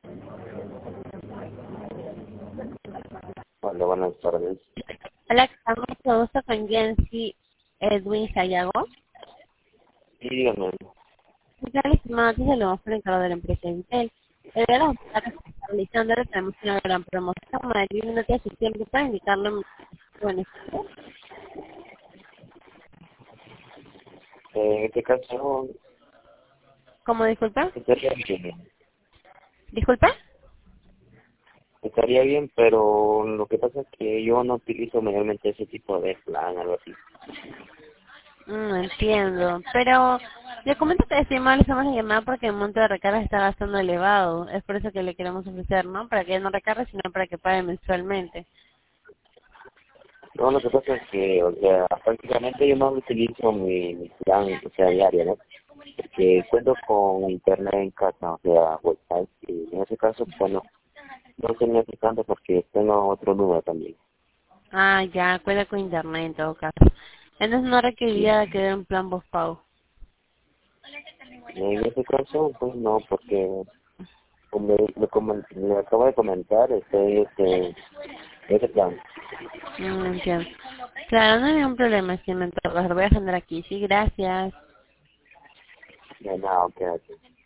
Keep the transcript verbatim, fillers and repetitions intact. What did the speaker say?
Hola, buenas tardes. Hola, estamos mucho gusto con Jensi Edwin Sayago. Sí, dígame. ¿Qué tal, estimado? Aquí saludos por el encargo de la empresa Intel. El día de las ofertas que está realizando, ahora tenemos una gran promoción. Como de diez minutos de tiempo para indicarle un beneficio. Eh, en este caso, ¿Cómo, disculpa? estaría bien. ¿Disculpa? Estaría bien, pero lo que pasa es que yo no utilizo mayormente ese tipo de plan, algo así. No entiendo. Pero le comento que estimado, le estamos a llamar porque el monto de recarga está bastante elevado. Es por eso que le queremos ofrecer, ¿no? Para que no recargue, sino para que pague mensualmente. No, lo que pasa es que, o sea, prácticamente yo no utilizo mi, mi plan, o sea, diario, ¿no? Porque cuento con internet en casa, o sea, wifi, y en ese caso, bueno, no se me hace tanto porque tengo otro número también. Ah, ya, cuenta con internet en todo caso. Entonces no Sí. requeriría que dé un plan postpago. En ese caso, pues no, porque como le, como le acabo de comentar, estoy este, ese plan. No entiendo. Claro, no hay ningún problema, si me lo voy a generar aquí. Sí, gracias. De nada, ok, ok.